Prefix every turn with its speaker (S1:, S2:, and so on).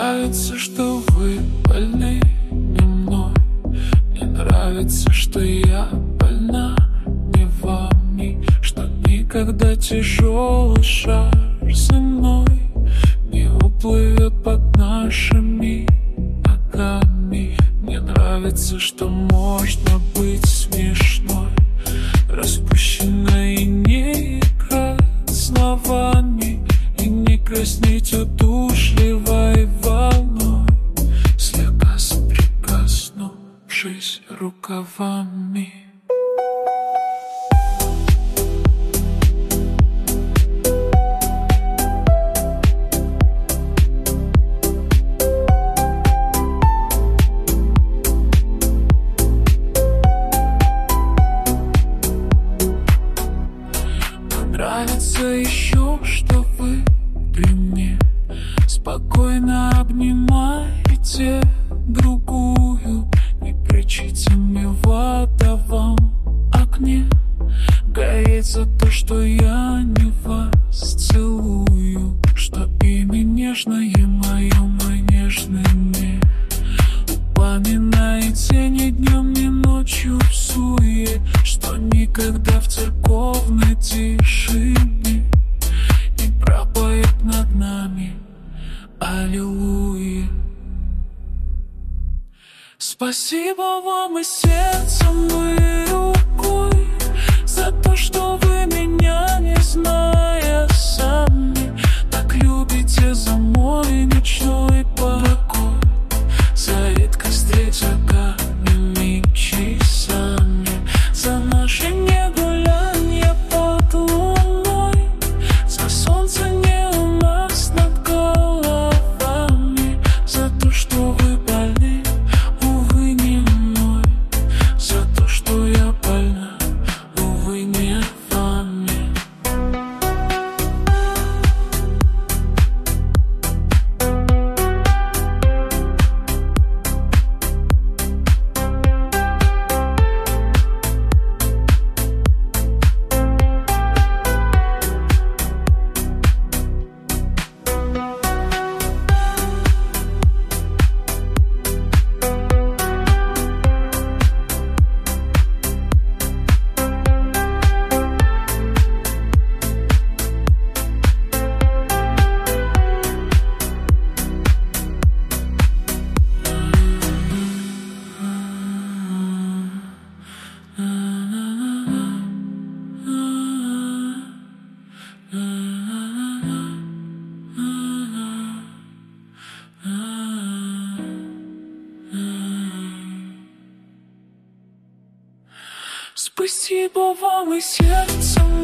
S1: нравится, что вы больны не мной. Мне нравится, что я больна не вами, что никогда тяжелый шар земной не уплывет под нашими ногами. Мне нравится, что можно быть смешной, распущенной, и не играть словами, и не краснеть удушливой волной, слегка соприкоснувшись рукавами. Нравится еще, что вы при мне спокойно обнимаете другую, не кричите мне в водовом окне, гореть за то, что я не вас целую, что имя нежное мое, мой нежный мир. Упоминаете ни днем, ни ночью в суе, что никогда в церковной тишине не пропоет над нами аллилуйя. Спасибо вам и сердцем, и рукой за то, что вы меня, не зная сами, так любите за мой ночной покой, за редко встретенными часами, за наши негулянья под луной, за солнце не у нас над головами, за то, что вы больны, увы, не мной, за то, что я больна, увы, не вами. Спасибо вам и сердцем,